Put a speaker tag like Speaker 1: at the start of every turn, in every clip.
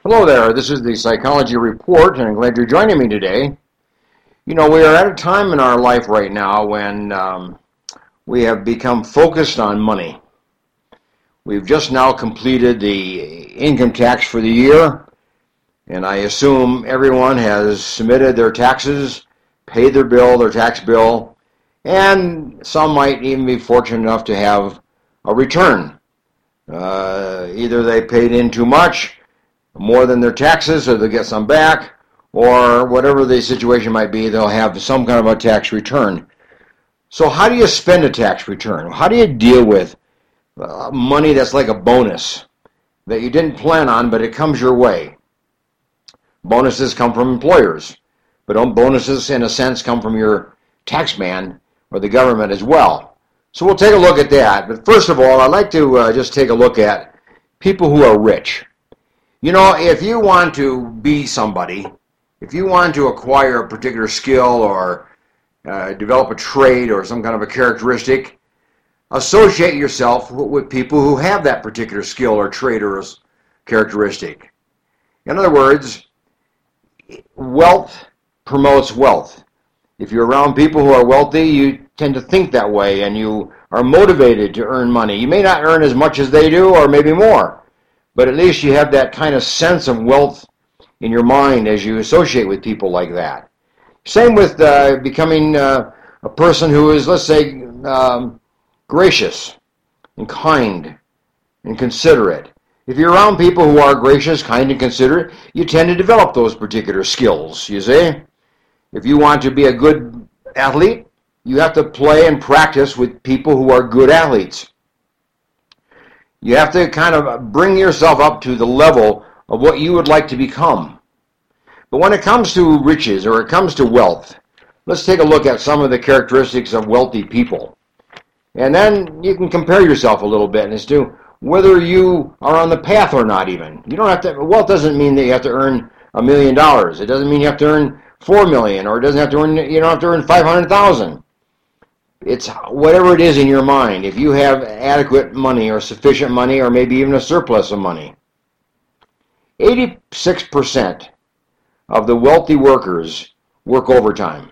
Speaker 1: Hello there, this is the Psychology Report, and I'm glad you're joining me today. You know, we are at a time in our life right now when we have become focused on money. We've just now completed the income tax for the year, and I assume everyone has submitted their taxes, paid their bill, their tax bill, and some might even be fortunate enough to have a return. Either they paid in too much, more than their taxes, or they'll get some back, or whatever the situation might be, they'll have some kind of a tax return. So how do you spend a tax return? How do you deal with money that's like a bonus that you didn't plan on, but it comes your way? Bonuses come from employers, but bonuses, in a sense, come from your tax man or the government as well. So we'll take a look at that. But first of all, I'd like to just take a look at people who are rich. You know, if you want to be somebody, if you want to acquire a particular skill or develop a trait or some kind of a characteristic, associate yourself with people who have that particular skill or trait or characteristic. In other words, wealth promotes wealth. If you're around people who are wealthy, you tend to think that way and you are motivated to earn money. You may not earn as much as they do or maybe more, but at least you have that kind of sense of wealth in your mind as you associate with people like that. Same with becoming a person who is, let's say, gracious and kind and considerate. If you're around people who are gracious, kind, and considerate, you tend to develop those particular skills, you see. If you want to be a good athlete, you have to play and practice with people who are good athletes. You have to kind of bring yourself up to the level of what you would like to become. But when it comes to riches or it comes to wealth, let's take a look at some of the characteristics of wealthy people. And then you can compare yourself a little bit as to whether you are on the path or not even. You don't have to, wealth doesn't mean that you have to earn $1 million. It doesn't mean you have to earn $4 million, or it doesn't have to earn, you don't have to earn 500,000. It's whatever it is in your mind. If you have adequate money or sufficient money or maybe even a surplus of money. 86% of the wealthy workers work overtime.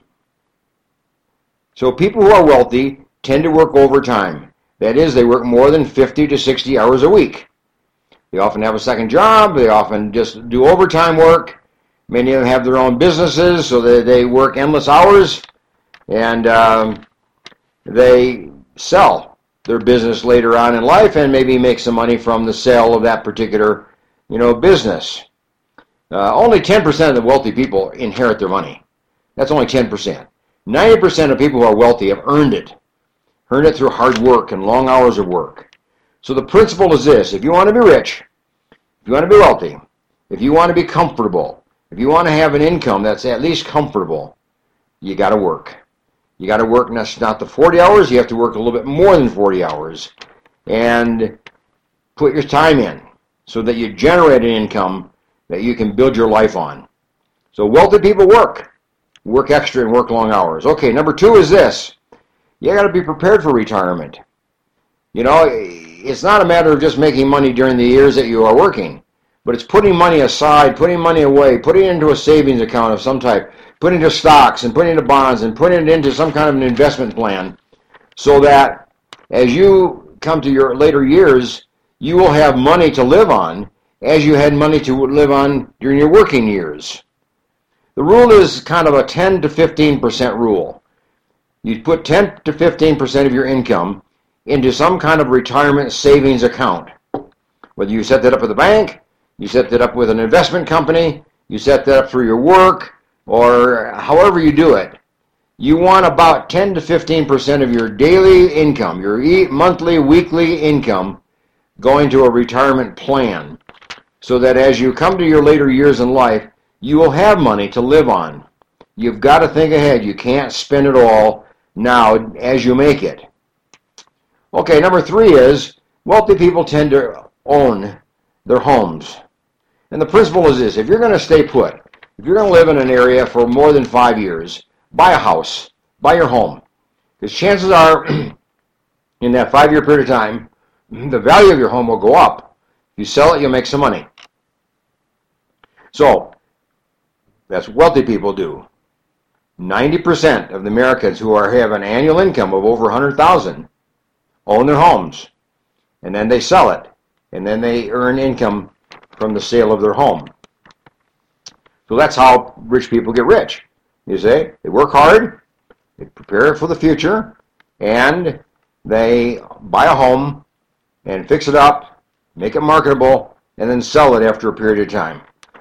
Speaker 1: So people who are wealthy tend to work overtime. That is, they work more than 50 to 60 hours a week. They often have a second job. They often just do overtime work. Many of them have their own businesses, so they work endless hours. And they sell their business later on in life and maybe make some money from the sale of that particular, business. Only 10% of the wealthy people inherit their money. That's only 10%. 90% of people who are wealthy have earned it through hard work and long hours of work. So the principle is this: if you want to be rich, if you want to be wealthy, if you want to be comfortable, if you want to have an income that's at least comfortable, you got to work. You got to work not the 40 hours, you have to work a little bit more than 40 hours and put your time in so that you generate an income that you can build your life on. So wealthy people work extra and work long hours. Okay, number 2 is this: you got to be prepared for retirement. It's not a matter of just making money during the years that you are working, but it's putting money aside, putting money away, putting it into a savings account of some type, putting it into stocks and putting it into bonds and putting it into some kind of an investment plan so that as you come to your later years, you will have money to live on as you had money to live on during your working years. The rule is kind of a 10 to 15% rule. You put 10 to 15% of your income into some kind of retirement savings account. Whether you set that up with a bank, you set that up with an investment company, you set that up through your work, or however you do it, you want about 10 to 15% of your daily income, your monthly, weekly income, going to a retirement plan so that as you come to your later years in life, you will have money to live on. You've got to think ahead. You can't spend it all now as you make it. Okay, number 3 is wealthy people tend to own their homes. And the principle is this: if you're going to stay put, if you're going to live in an area for more than 5 years, buy a house, buy your home. Because chances are, in that 5-year period of time, the value of your home will go up. If you sell it, you'll make some money. So that's what wealthy people do. 90% of the Americans who have an annual income of over 100,000 own their homes, and then they sell it, and then they earn income from the sale of their home. So that's how rich people get rich. You see, they work hard, they prepare for the future, and they buy a home and fix it up, make it marketable, and then sell it after a period of time.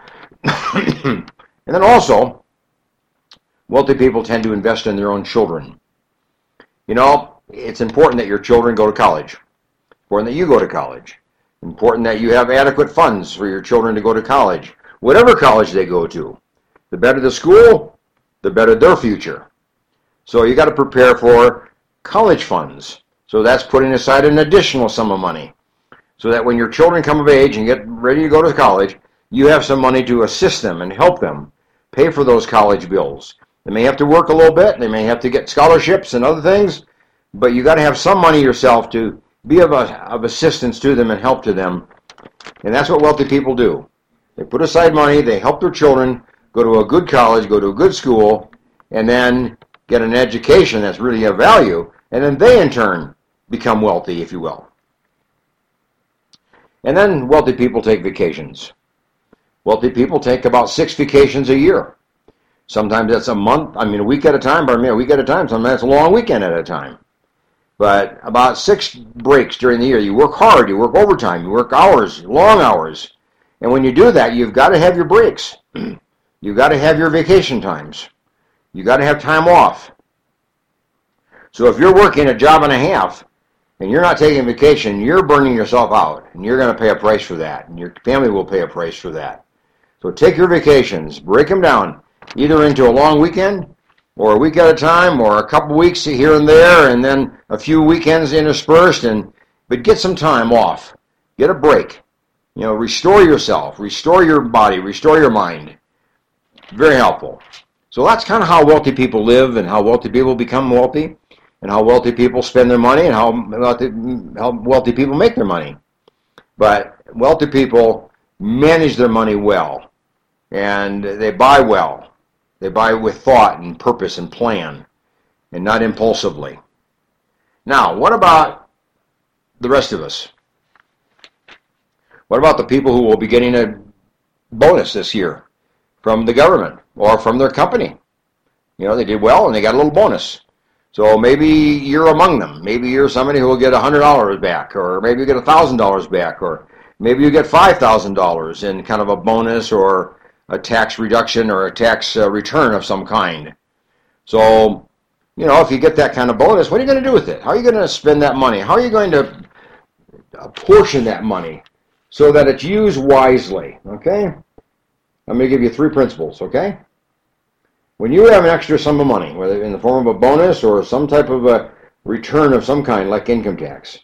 Speaker 1: And then also, wealthy people tend to invest in their own children. You know, it's important that your children go to college. Important that you go to college. Important that you have adequate funds for your children to go to college. Whatever college they go to. The better the school, the better their future. So you got to prepare for college funds. So that's putting aside an additional sum of money. So that when your children come of age and get ready to go to college, you have some money to assist them and help them pay for those college bills. They may have to work a little bit. They may have to get scholarships and other things. But you got to have some money yourself to be of assistance to them and help to them. And that's what wealthy people do. They put aside money. They help their children go to a good college, go to a good school, and then get an education that's really of value. And then they, in turn, become wealthy, if you will. And then wealthy people take vacations. Wealthy people take about 6 vacations a year. Sometimes that's a month, a week at a time, a week at a time. Sometimes it's a long weekend at a time. But about 6 breaks during the year. You work hard, you work overtime, you work hours, long hours. And when you do that, you've got to have your breaks. You've got to have your vacation times. You've got to have time off. So if you're working a job and a half, and you're not taking vacation, you're burning yourself out, and you're going to pay a price for that, and your family will pay a price for that. So take your vacations, break them down, either into a long weekend, or a week at a time, or a couple weeks here and there, and then a few weekends interspersed, but get some time off. Get a break. Restore yourself, restore your body, restore your mind. Very helpful. So that's kind of how wealthy people live, and how wealthy people become wealthy, and how wealthy people spend their money, and how wealthy people make their money. But wealthy people manage their money well, and they buy well. They buy with thought and purpose and plan, and not impulsively. Now, what about the rest of us? What about the people who will be getting a bonus this year from the government or from their company? They did well and they got a little bonus. So maybe you're among them. Maybe you're somebody who will get $100 back, or maybe you get $1,000 back, or maybe you get $5,000 in kind of a bonus or a tax reduction or a tax return of some kind. So, if you get that kind of bonus, what are you going to do with it? How are you going to spend that money? How are you going to apportion that money so that it's used wisely? Okay? I'm going to give you 3 principles, okay? When you have an extra sum of money, whether in the form of a bonus or some type of a return of some kind, like income tax,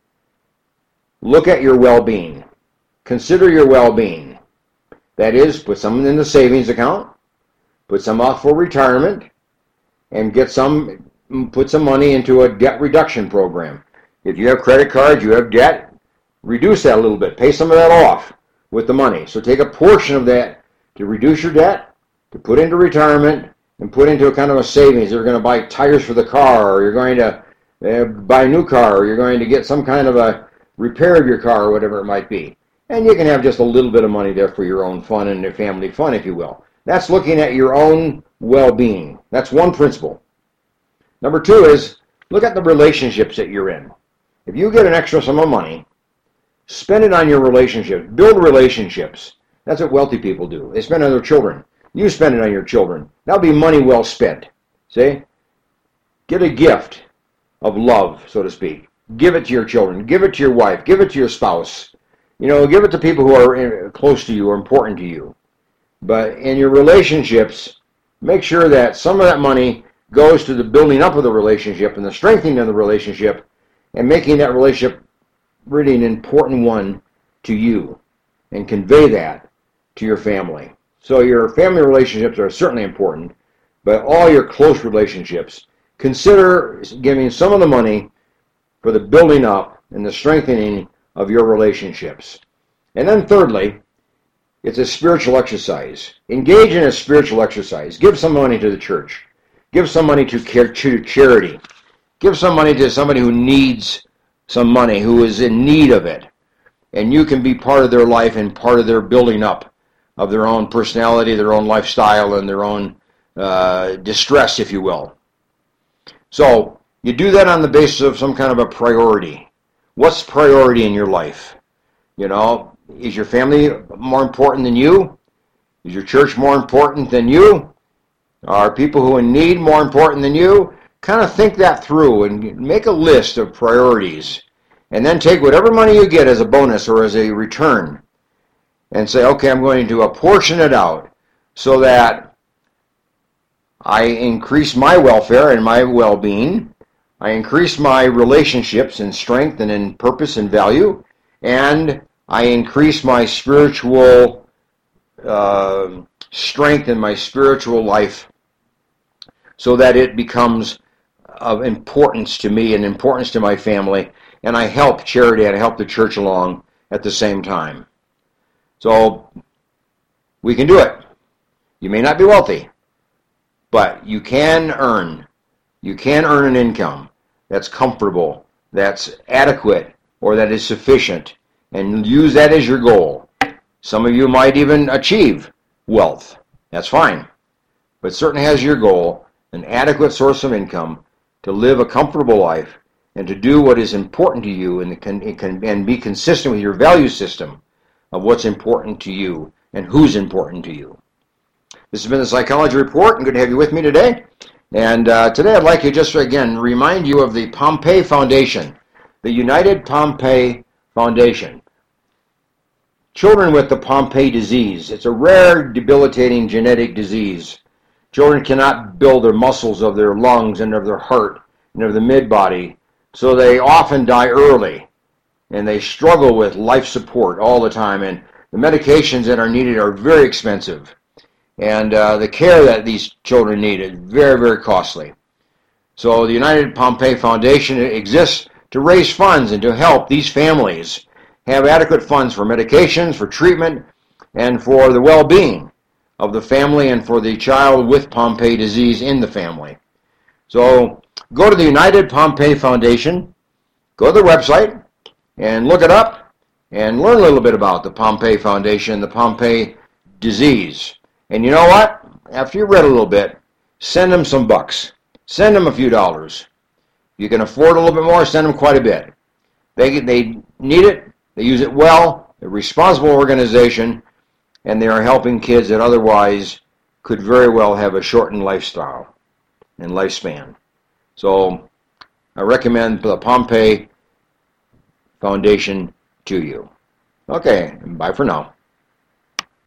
Speaker 1: look at your well-being. Consider your well-being. That is, put some in the savings account, put some off for retirement, and put some money into a debt reduction program. If you have credit cards, you have debt, reduce that a little bit. Pay some of that off with the money. So take a portion of that to reduce your debt, to put into retirement, and put into a kind of a savings. You're going to buy tires for the car, or you're going to buy a new car, or you're going to get some kind of a repair of your car, or whatever it might be. And you can have just a little bit of money there for your own fun and your family fun, if you will. That's looking at your own well-being. That's one principle. Number 2 is look at the relationships that you're in. If you get an extra sum of money, spend it on your relationships. Build relationships. That's what wealthy people do. They spend it on their children. You spend it on your children. That'll be money well spent. See? Get a gift of love, so to speak. Give it to your children. Give it to your wife. Give it to your spouse. Give it to people who are close to you or important to you. But in your relationships, make sure that some of that money goes to the building up of the relationship and the strengthening of the relationship and making that relationship really an important one to you, and convey that to your family. So your family relationships are certainly important, but all your close relationships, consider giving some of the money for the building up and the strengthening of your relationships. And then thirdly, It's a spiritual exercise. Engage in a spiritual exercise. Give some money to the church. Give some money to charity. Give some money to somebody who needs some money, who is in need of it. And you can be part of their life and part of their building up of their own personality, their own lifestyle, and their own distress, if you will. So you do that on the basis of some kind of a priority. What's priority in your life? You know, is your family more important than you? Is your church more important than you? Are people who are in need more important than you? Kind of think that through and make a list of priorities. And then take whatever money you get as a bonus or as a return and say, okay, I'm going to apportion it out so that I increase my welfare and my well-being. I increase my relationships in strength and in purpose and value. And I increase my spiritual strength in my spiritual life so that it becomes of importance to me and importance to my family. And I help charity and I help the church along at the same time. So we can do it. You may not be wealthy, but you can earn. You can earn an income that's comfortable, that's adequate, or that is sufficient, and use that as your goal. Some of you might even achieve wealth. That's fine. But certainly has your goal, an adequate source of income to live a comfortable life and to do what is important to you and be consistent with your value system of what's important to you and who's important to you. This has been the Psychology Report, and good to have you with me today. And today I'd like to just again remind you of the Pompe Foundation, the United Pompe Foundation. Children with the Pompe disease. It's a rare, debilitating genetic disease. Children cannot build their muscles of their lungs and of their heart and of the mid-body, so they often die early, and they struggle with life support all the time, and the medications that are needed are very expensive, and the care that these children need is very, very costly. So the United Pompe Foundation exists to raise funds and to help these families have adequate funds for medications, for treatment, and for the well-being of the family and for the child with Pompe disease in the family. So go to the United Pompe Foundation, go to the website, and look it up, and learn a little bit about the Pompe Foundation, the Pompe disease. And you know what? After you read a little bit, send them some bucks. Send them a few dollars. You can afford a little bit more, send them quite a bit. They need it. They use it well. They're a responsible organization, and they are helping kids that otherwise could very well have a shortened lifestyle and lifespan. So I recommend the Pompe Foundation to you. Okay, bye for now.